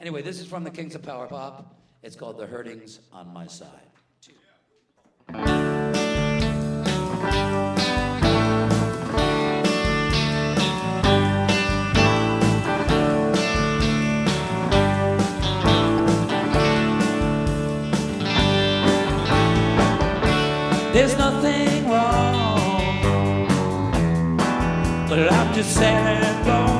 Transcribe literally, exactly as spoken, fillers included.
Anyway, this is from the Kings of Power Pop. It's called The Hurting's on My Side. There's nothing wrong, but I'm just sad and alone.